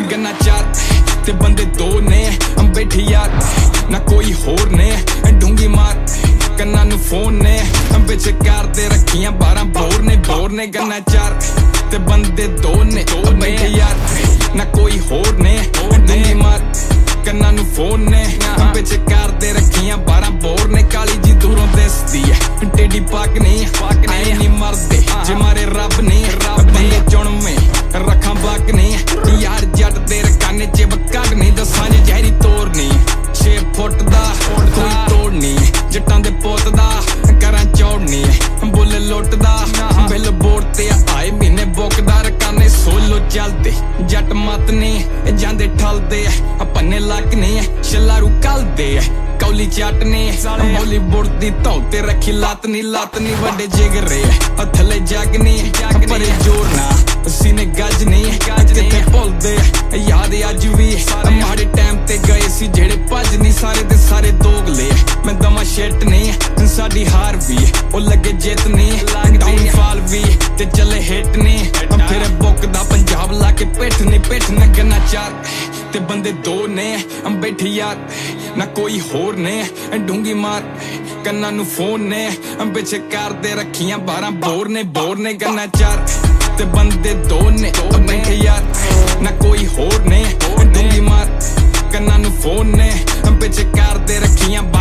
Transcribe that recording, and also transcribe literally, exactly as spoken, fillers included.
गन्ना चार ते बंदे दो ने बैठी यार ना कोई होर ने ढूंगी मार कन्ना नू फोन ने बिच करदे रखियां बारह बोर ने बोर ने गन्ना चार ते बंदे दो ने बैठी यार ना कोई होर ने ढूंगी मार कन्ना नू फोन ने बिच करदे रखियां बारह बोर ने काली जी दूरों दिसदी है टेडी पाक नहीं आए नहीं मरदे जे मारे रब ने बंदे चुनवे रखा बाक नहीं यार जट दे रकाने च बकड़ नहीं दसां जहरी तोड़ नहीं छे फुट दा कोई तोड़ नहीं जट्टां दे पुत दा करां चौड़ नहीं बुल लुटदा बिल बोर्ड ते आए महीने बुकदा रकाने सोलो चलदे जट मत नहीं जांदे ठलदे अपने लक नहीं छलारू कलदे कौली चटने बॉलीवुड दी धौ ते रखी लत नी लत नी वड्डे जिगरे थले जग नी परे जोर ना सीने गज नी किथे भुलदे याद अज भी माड़े टाइम ते गए सी जेड़े भज नी सारे दे सारे दोगले मैं दमा शिट नहीं साडी हार भी ओ लगे जित नहीं डाउनफॉल भी ते चले हिट नहीं फिर बुकदा पंजाब ला के पिठ नी पिठ न गन्ना चार ते बंदे दो ने बैठी यार ना कोई होर ने ढूंगी मार कन्ना नू फोन ने बिच करदे रखियां बारह बोर ने बोर ने गन्ना चार ते बंदे दो ने बैठे यार ना कोई होर ने ढूंगी मार कन्ना नू फोन ने बिच करदे रखियां